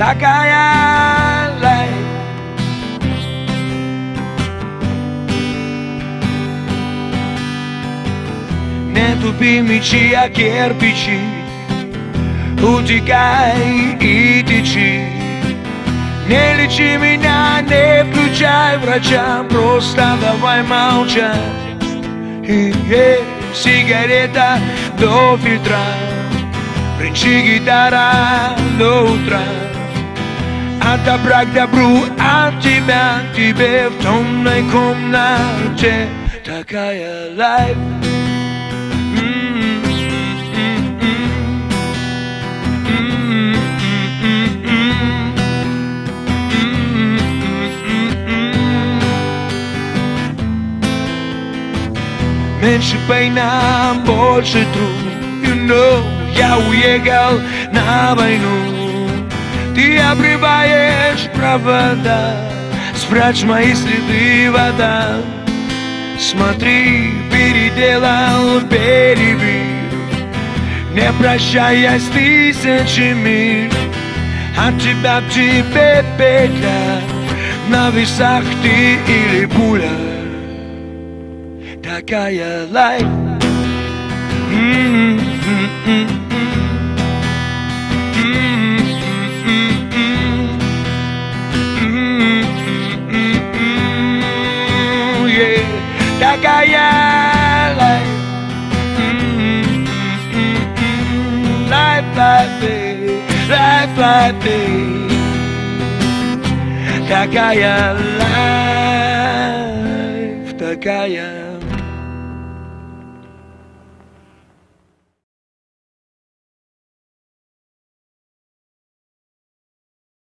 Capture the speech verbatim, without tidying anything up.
такая life. Не тупи мечи, а кирпичи, утекай и течи. Не лечи меня, не включай врача, просто давай молчать. И, и, сигарета до фильтра, бренчи гитара до утра. От добра к добру, от тебя к тебе в темной комнате. Такая life. Меньше война, больше труд. You know, я уехал на войну. Ты обрываешь провода, спрячь мои следы, вода. Смотри, переделал, перебил, не прощаясь тысячами. От тебя к тебе петля, на весах ты или пуля. Такая life. Mm-hmm, mm-hmm, mm-hmm, mm-hmm, yeah. Такая life. Mm-hmm, mm-hmm, life like this, life like this. Такая life, такая.